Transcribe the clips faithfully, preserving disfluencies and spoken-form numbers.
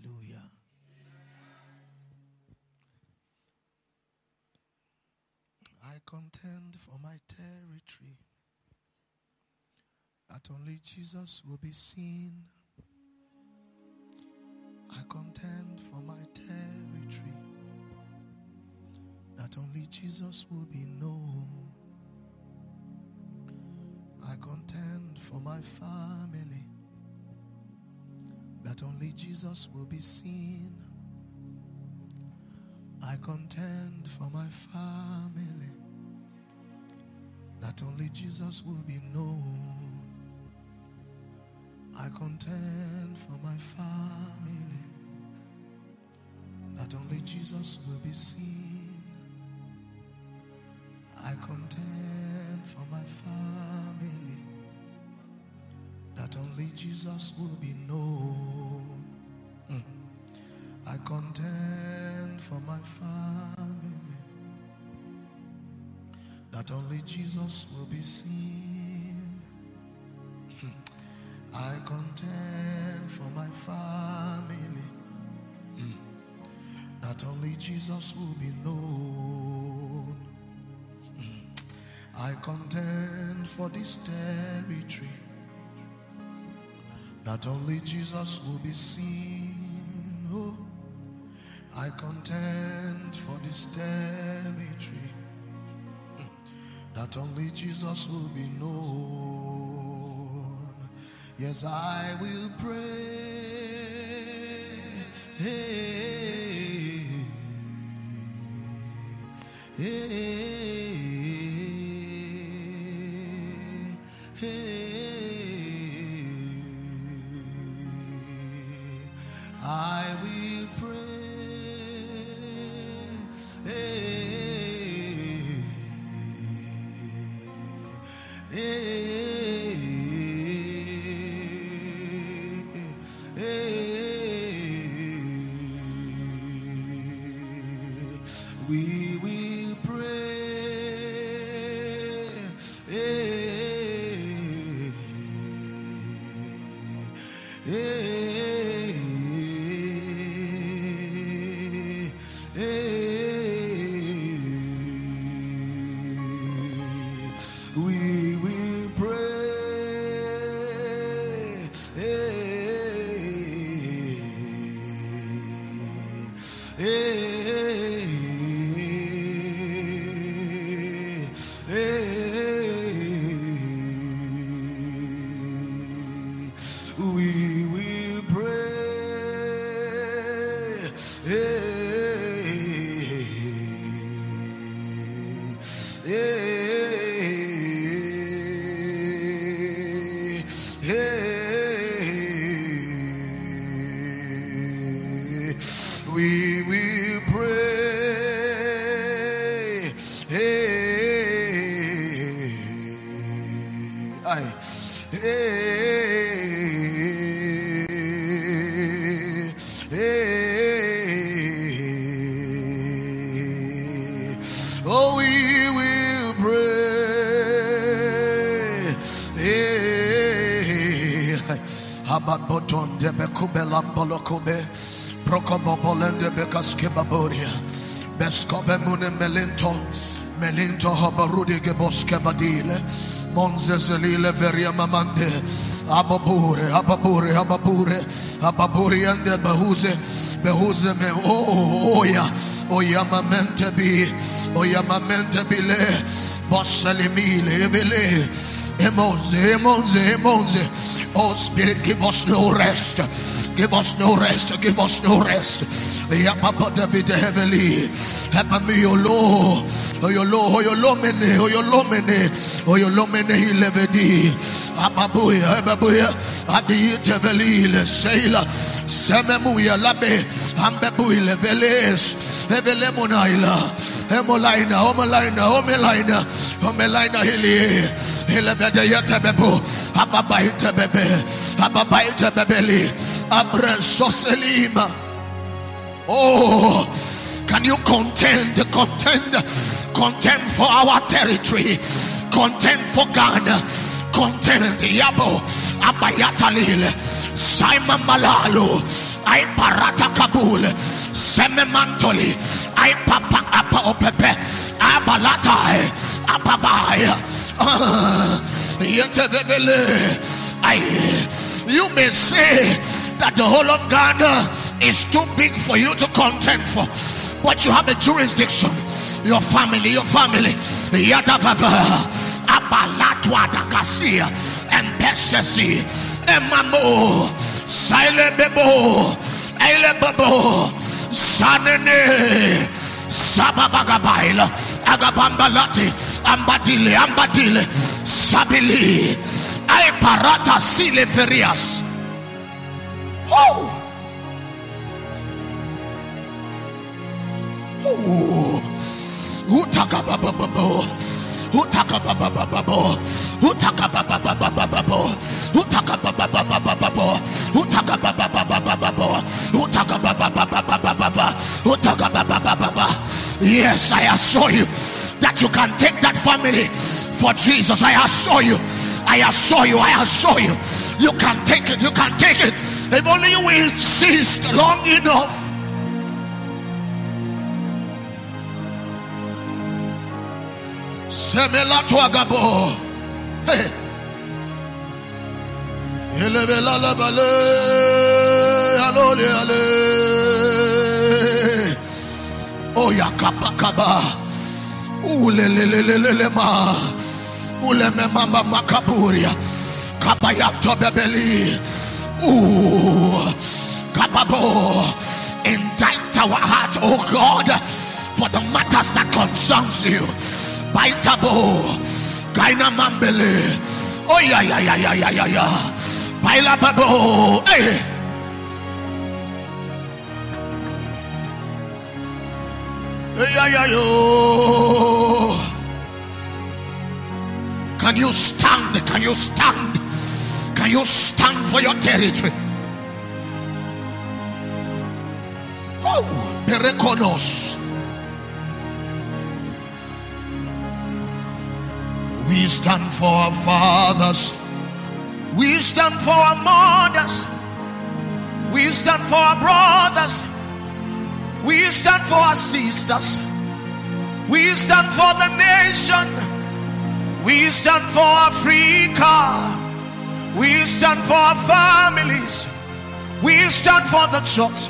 Hallelujah. I contend for my territory, that only Jesus will be seen. I contend for my territory, that only Jesus will be known. I contend for my family, that only Jesus will be seen. I contend for my family, that only Jesus will be known. I contend for my family, that only Jesus will be seen. I contend for my family, that only Jesus will be known. Mm. I contend for my family, that only Jesus will be seen. Mm. I contend for my family, mm. that only Jesus will be known. Mm. I contend for this territory, that only Jesus will be seen. Oh, I contend for this territory, that only Jesus will be known. Yes, I will pray. Hey, hey, hey. I will pray. Hey, hey, hey. We will pray. Hey, hey. We will pray. Hey, hey, hey. We will pray. Hey, hey. We will pray. Hey, aye. Hey, hey. Oh, we will pray. Hey, Habat boton de bekubela bolokobe. Prokobobolende bekaskeba Beskobe mune melinto Melinto habarudi geboskevadile Monzezelile veria mamande Ababure, ababure, ababure Ababuri ande behuze Behuze me oh oya Oya mamente bi Oya mamente bile Bossalimile evile Emonze, emonze, emonze. Oh Spirit, give us no rest. Give us no rest. Give us no rest. Yapapa David heavily. Help me, O Lord. O your Lord, O your Lomene, O your Lomene, O your Lomene, he levedi. Ababuya, Ababuya, Adi Teveli, Le Sailor, Samemuya Labe, Ambebuy Leveles, Evelemonaila, Emolaina, Omalaina, Omelaina, Omelaina Hilly, Hilabede Yatabebo, Ababaita Bebe, Ababaita Bebeli, Abra Soselima. Oh, can you contend, contend, contend for our territory, contend for Ghana, contend. Yabo Abayatalil Simon Malalo I Parata Kabul Sememantoli I Papa Apa Opepe Abalatai Ababaya I you may say that the whole of Ghana is too big for you to contend for, but you have a jurisdiction. Your family, your family. Yadababa Abalatwa Dagasia Empesesi Emamo Silebebo Elebabo Sanene Sababagabaila Agabambalati Ambadile Ambadile Sabili Ay Parata Sile Ferias. Oh, oh, Utakabababo, Utakabababo, Utakabababo, Utakabababo, Utakabababo, Utakabababo, Utakabababo. Yes, I assure you that you can take that family for Jesus. I assure you. I assure you, I assure you, you can take it, you can take it. If only you will insist long enough. Semela tuagabo. Hey. Elevela la bale, alole ale. Oya kapa kaba. Ulelelelelele ma. Uleme mama makaburia kabayato bebeli ooh kababo. Indict our heart, oh God, for the matters that concerns you. Baitabo Gaina Mambele. Oh yeah yeah yeah yeah yeah yeah yeah. Baila babo. Hey. Yeah yeah yo. Can you stand? Can you stand? Can you stand for your territory? Oh, Perekonos. We stand for our fathers. We stand for our mothers. We stand for our brothers. We stand for our sisters. We stand for the nation. We stand for Africa. We stand for our families. We stand for the church.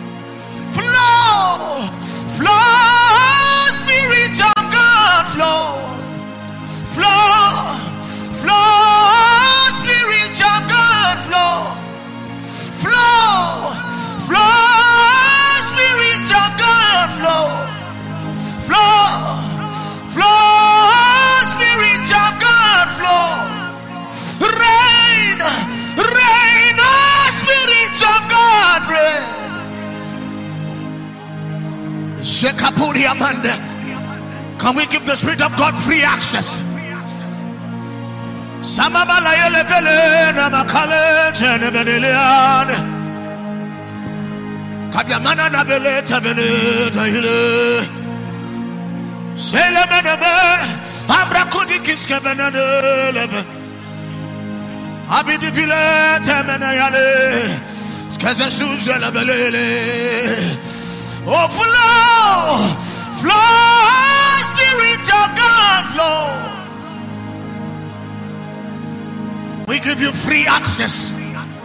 Flow, flow, Spirit of God, flow, flow, flow, Spirit of God, flow, flow, flow, Spirit of God, flow, flow, flow. Spirit of God flow. Rain, rain, oh Spirit of God rain. Shekapuri Amanda. Can we give the Spirit of God free access? Samabala yelevele namakale tenebenelian. Kabyamana nabele tevene tayile. Selemenebe. Abrakudi kiskebenele abidivile temenayale skeze suzela belele. Oh flow, flow, Spirit of God flow. We give you free access.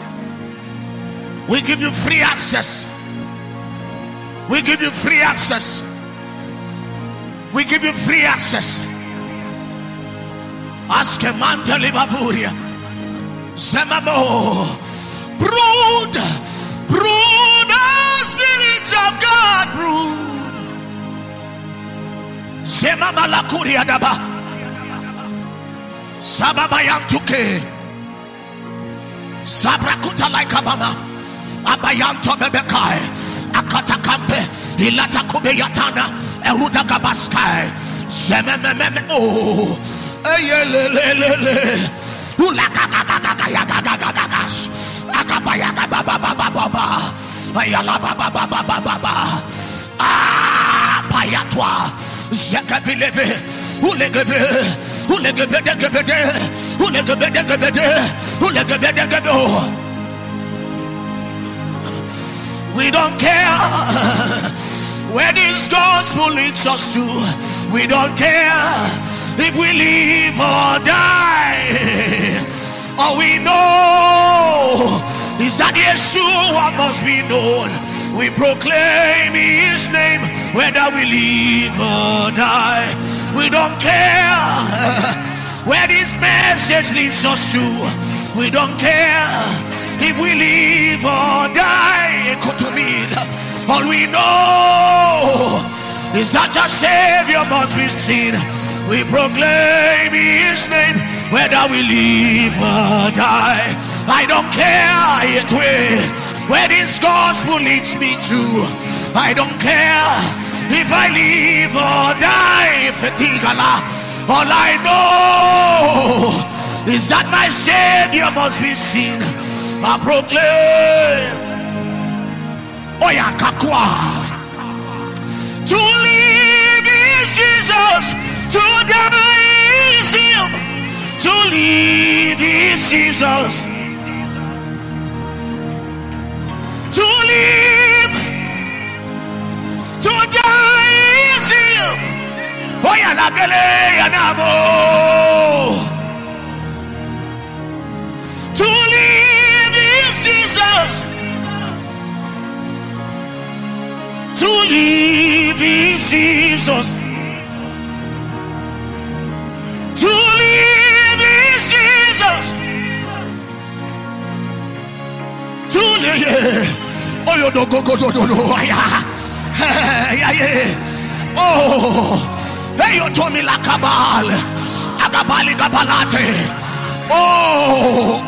We give you free access. We give you free access. We give you free access. Ask a man to live a buria. Semamo. Brood. Brood. Oh, Spirit of God. Brood. Semama la kuria daba. Sababayam tuke. Sabrakuta like abama. Abayanto bebekai. Akatakampe. Ilata kube yatana. Eruda gabaskai. Semememe. Oh. Ayelelelele. Ulakakakakakayakakakakas. Akabayakabababababa. Ayalabababababa. Ah, payatwa. Zekapileve. Ulegeve. Ulegeve. We don't care where this gospel leads us to. We don't care if we live or die. All we know is that Yeshua must be known. We proclaim his name whether we live or die. We don't care where this message leads us to. We don't care if we live or die. All we know is that our Savior must be seen. We proclaim his name whether we live or die. I don't care yet where this gospel leads me to. I don't care if I live or die. All I know is that my Savior must be seen. I proclaim Oya Kakwa. To live is Jesus, to die is him. To live is Jesus, to live, to die is him. Oya Lagele Yanamo. To live is Jesus, to live is Jesus, to live is Jesus, to live. Oh, you don't go, go, go, go, go. Yeah, yeah. Oh, hey, you told me like Kabal, Agabali Gabalate. Oh,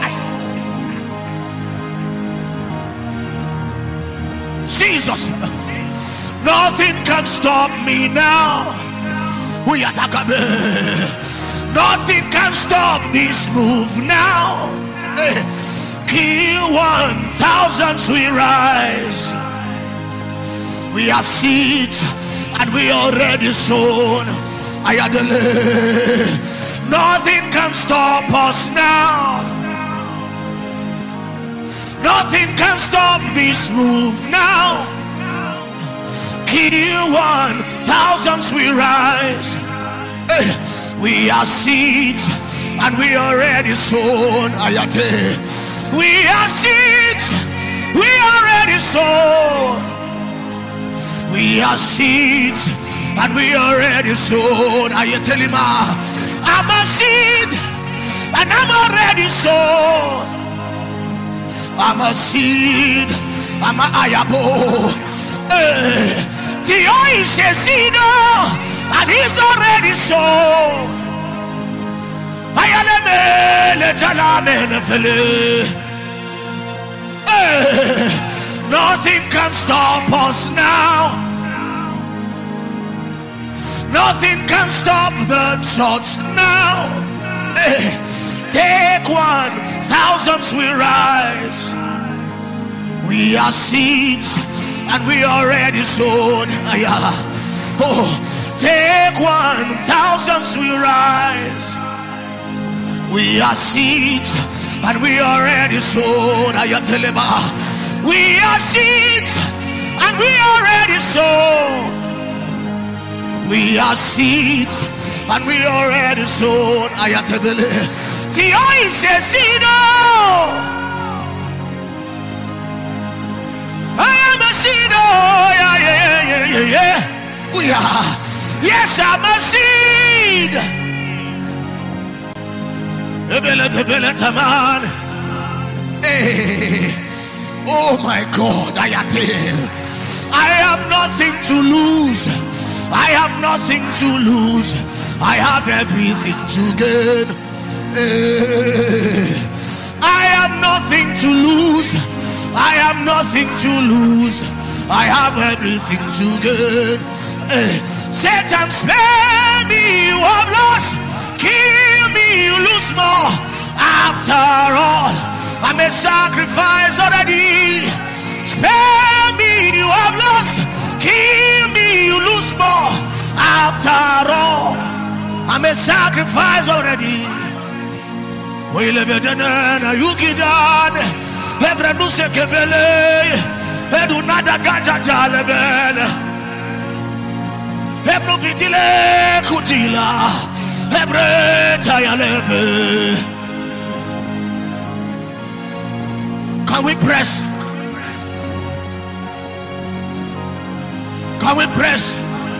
Jesus. Nothing can stop me now. We are nothing can stop this move now. Kill one thousands we rise. We are seeds and we already sown. I had to nothing can stop us now. Nothing can stop this move now. Kill one thousands we rise. Hey, we are seeds and we already sown. Ayate. We are seeds, we already sown. We are seeds and we already sown. Ayate lima. I'm a seed and I'm already sown. I'm a seed, I'm a ayabo. Hey. Tio is a seeder and he's already sown. I am nothing can stop us now. Nothing can stop the church now. Take one, thousands we rise. We are seeds and we already sown. Oh, take one, thousands we rise. We are seeds and we already sown. We are seeds and we already sown. We are seeds and we already sown. The oil says seed. I am a seed. Oh, yeah, yeah, yeah, yeah, yeah. We are. Yes, I'm a seed. Hey. Oh my God, I am I have nothing to lose. I have nothing to lose. I have everything to gain. Hey. I have nothing to lose. I have nothing to lose. I have everything to gain. Hey. Satan, spare me, you have lost. Kill me, you lose more. After all, I'm a sacrifice already. Spare me, you have lost. Kill me, you lose more. After all, I'm a sacrifice already. Oilebedana yukidan Evrenuse kebele Edunada gaja jalebele Ebrovitile kutila Ebreta yaleve. Can we press? Can we press?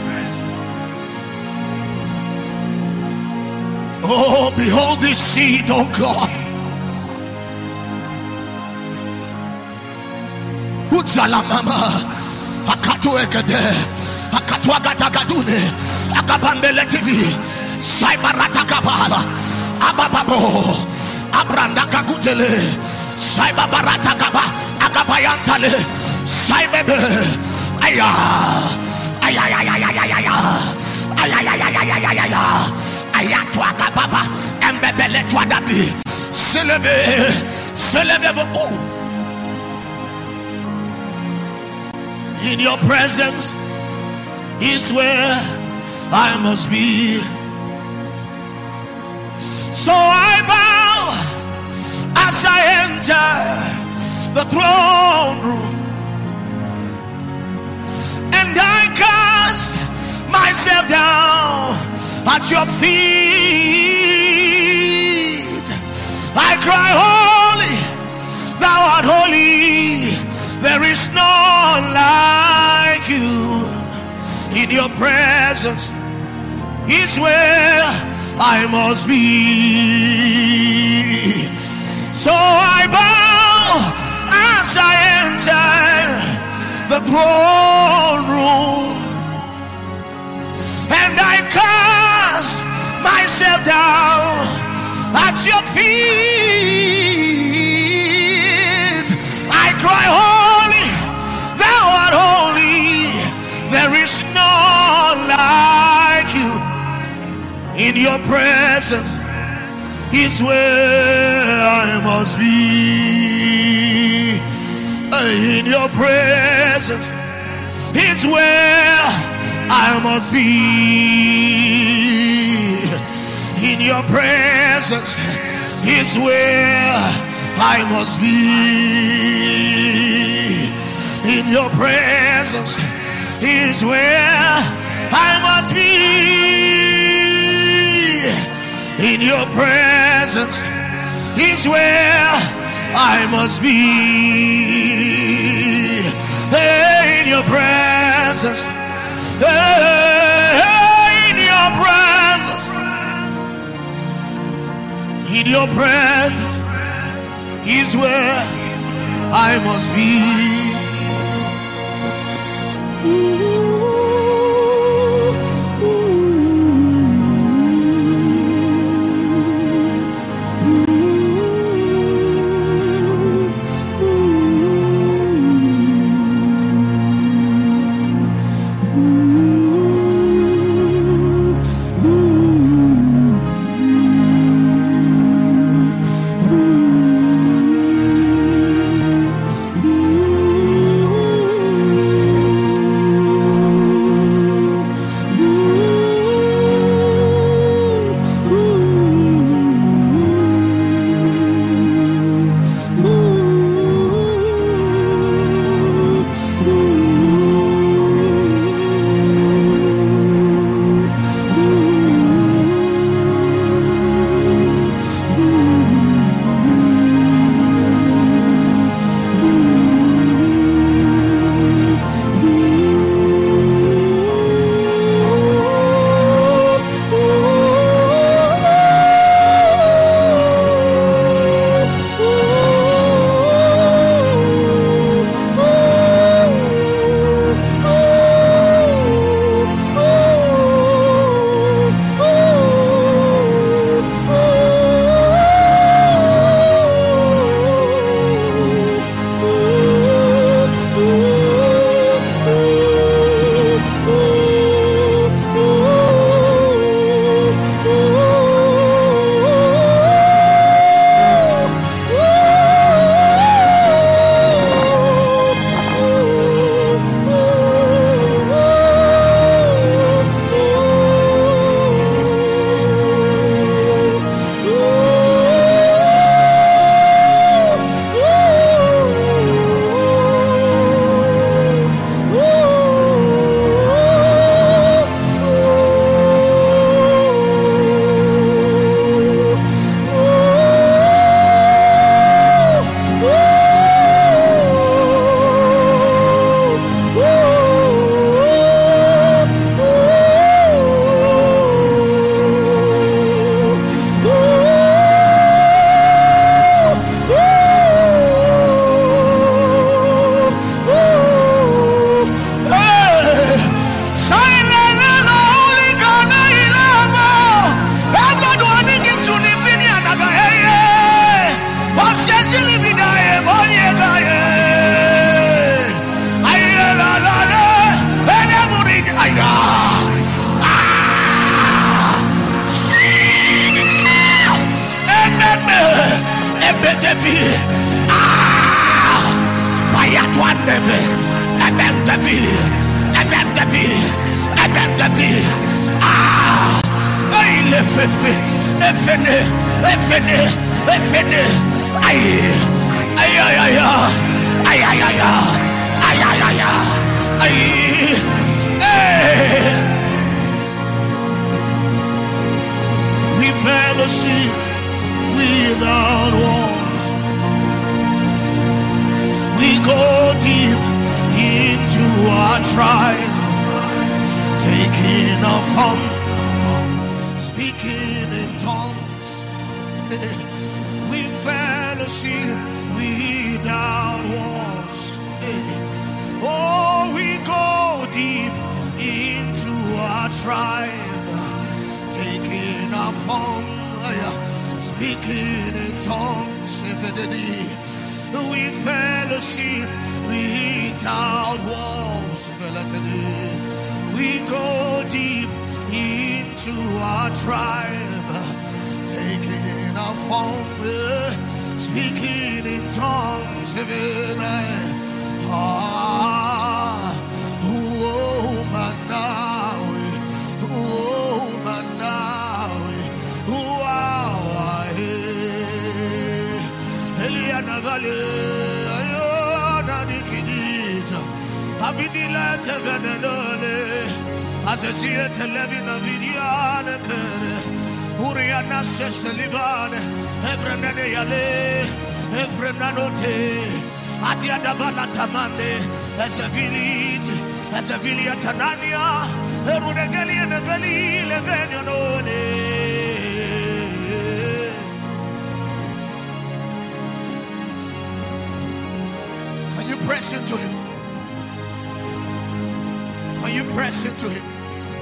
Oh, behold this seed, oh God. Utsala mama, akatu ekede, akatu agatagadune, akabambele T V, Saibarata kabala, abababo, abranda kagutele, Saibarata kaba, akabayantale, Saibebe, aya, aya, aya, aya, aya, aya, aya, aya, aya, aya. Ayatwa kababa embebele twadabi selebe selebe vo. In your presence is where I must be. So I bow as I enter the throne room, and I cast myself down at your feet. I cry, holy, thou art holy. There is none like you. In your presence is where I must be. So I bow as I enter the throne room, and I cast myself down at your feet. I cry, holy, thou art holy. There is none like you. In your presence is where I must be. In your presence is where I must be. In your presence is where I must be. In your presence is where I must be. In your presence is where I must be. In your presence, in your presence, in your presence is where I must be. Ooh. Ebendavi, Ebendavi, Ebendavi. Ah, I lefefe, efene, efene, efene. Ay, ay, ay, ay, ay, ay, ay, ay, ay, ay, ay, ay. We fellowship without walls. We go deep into our tribe, taking our fun, speaking in tongues. We fellowship without walls. Oh, we go deep into our tribe, taking our fun, speaking in tongues. We fellowship without walls. We go deep into our tribe, taking our form, speaking in tongues. Ah, oh, Manawi, oh, Manawi, wow, Eliana Valley, Ayona Nikidita, Abidila Tevenole, as I see it, Levina Vidiana Kere, Uriana Sesalivan, Evrenane Yale, Evrenanote. Adiada Balatamande, as a village, as a village Tanania, Rudegali and the Valley, Levenionone. Can you press into him? Can you press into him?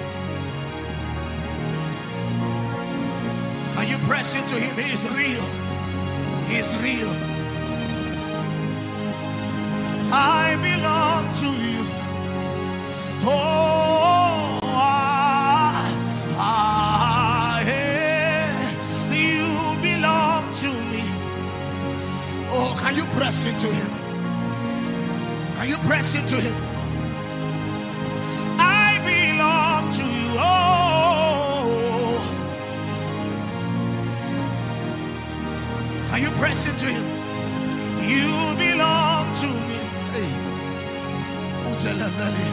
Can you press into him? He is real. He is real. I belong to you. Oh, ah, ah, yeah. You belong to me. Oh, can you press into him? Can you press into him? I belong to you. Oh, can you press into him? You belong to me. Ujala Valley.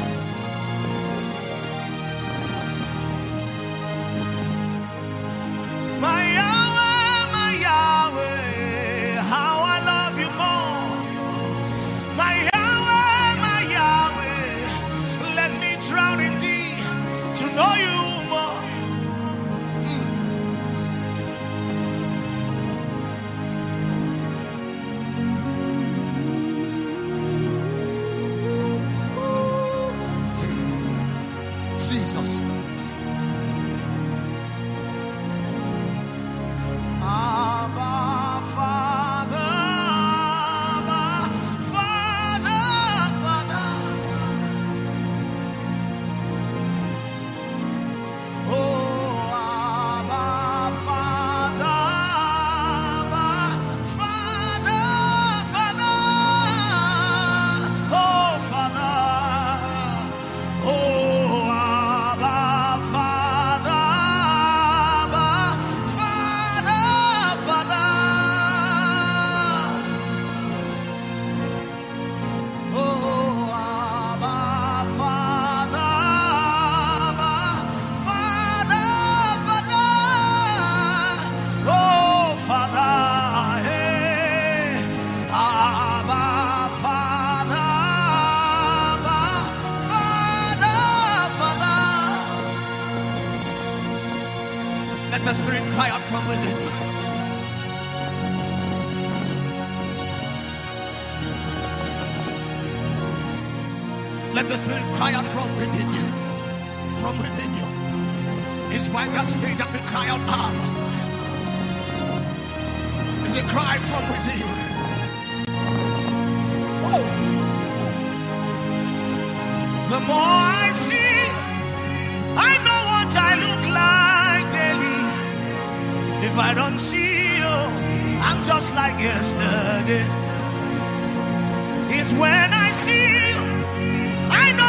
My Yahweh, my Yahweh, how I love you more. My Yahweh, my Yahweh, let me drown in thee to know you more. Jesus. Abba, Father, Abba, Father, Father. Oh, Abba, Father, Abba, Father, Father. Oh, Father. Oh. Let the Spirit cry out from within you. Let the Spirit cry out from within you. From within you. It's by that Spirit that we cry out, Abba. It's a cry from within you. Woo. The more I see, I know what I look like daily. If I don't see you, I'm just like yesterday. It's when I see you, I know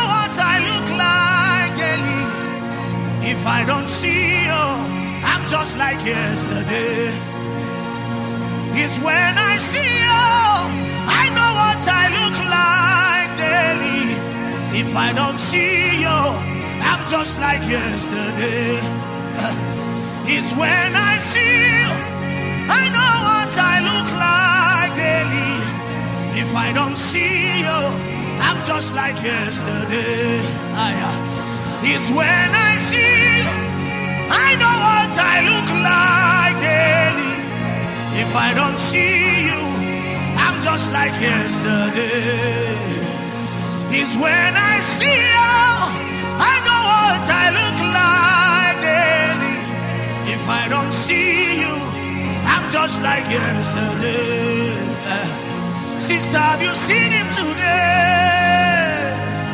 If I don't see you, I'm just like yesterday. It's when I see you, I know what I look like daily. If I don't see you, I'm just like yesterday. It's when I see you, I know what I look like daily. If I don't see you, I'm just like yesterday. It's when I see you, I know what I look like daily. If I don't see you, I'm just like yesterday. It's when I see you, I know what I look like daily. If I don't see you, I'm just like yesterday. Sister, have you seen him today?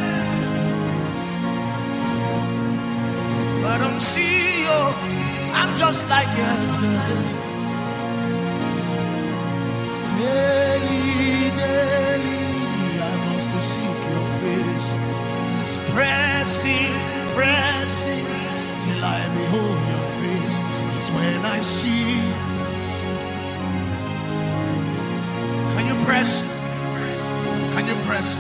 I don't see you, I'm just like yesterday. Daily, daily, I must to seek your face. Pressing, pressing, till I behold your face. It's when I see. Can you press? Can you press?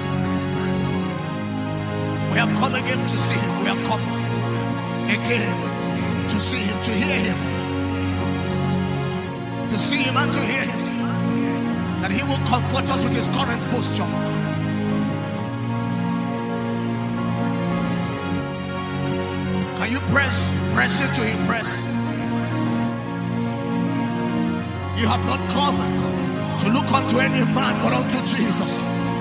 We have come again to see him. We have come again to see him, to hear him. To see him and to hear him. That he will comfort us with his current posture. Can you press? Press into him, press. You have not come to look unto any man but unto Jesus.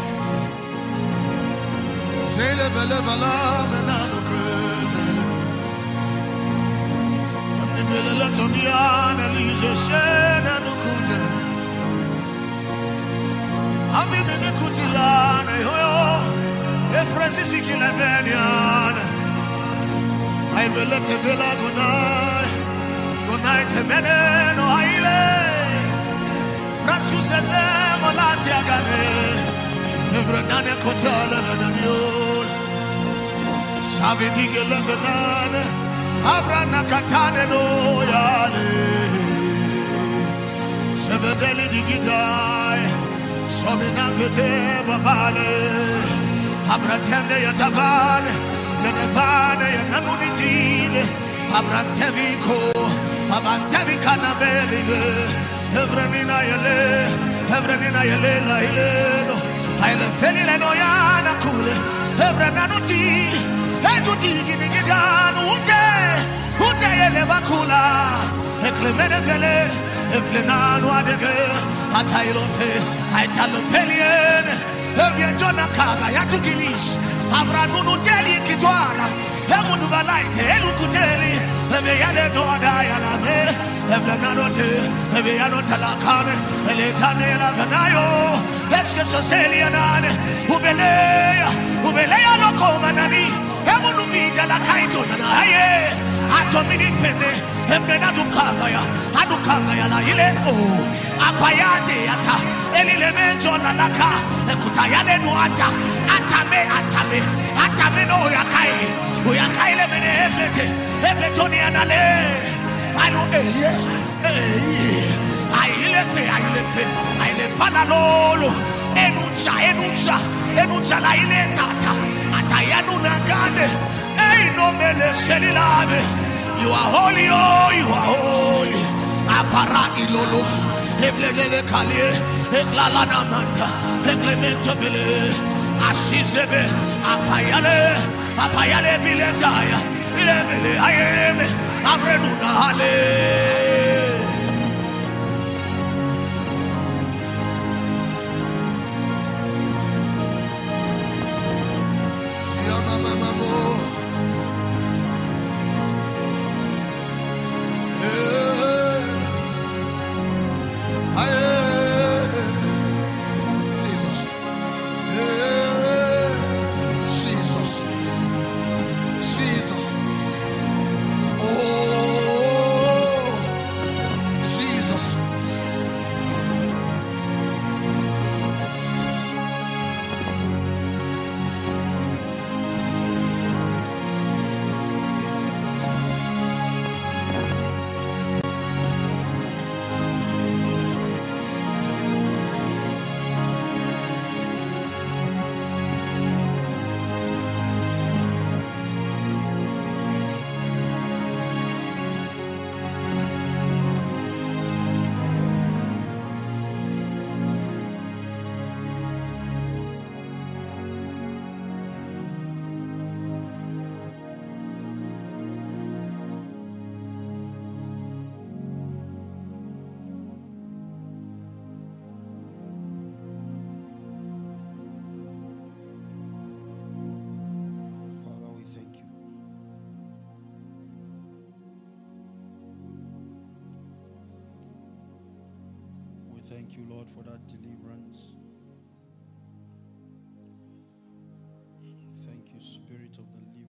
I will let the villa go night, go night, a minute, no aile. Francis says, Molatia Gane, never done a cotel of the mule. Savidig eleven, Abrana Catane, no yale. Sevadeli digitai, Sominavete Babale, Abratende Yatavan. Yenevane yenamunitile Abranteviko Abantevika belige Evrenina yele Evrenina yele la ileno Aile felile no yana kule Evrenanuti Eduti ginigidanu Ute Ute yele bakula Eklemene vele Eflenanu adege Atailofe Aitalofeliene Eviendona kaga yatugilish Abranunu teli kitwala Emunu balaite elu kuteli Eveyane doda yaname Evlenanote Eveyanote lakane Eletane la vanayo Eske soseli yanane Ubeleya Ubeleya loko manani Emunu vija la kaito nanaye Atomini fene Evlenadu kagaya Adu kagaya la ile Oh Apayate yata Elile menjo na laka Ekutayane nuata Atame atame Atame no yakai Uyakai le mene eflete Efletoni anale Anu eye Eye Aile fe Aile fe Aile fana lolo Enucha Enucha Enucha la ile tata Atayanu nagane Ei no mele selilave You are holy, oh you are holy Apara ilolos Evlele kalie Eglala namanda Eglemento bele Asizebe Apayale Apayale biletaya Ilebele ayeme Abrenuna hale Siyama mamamo Jesus. Jesus. Jesus. Oh, Thank you, Lord, for that deliverance. Thank you, Spirit of the living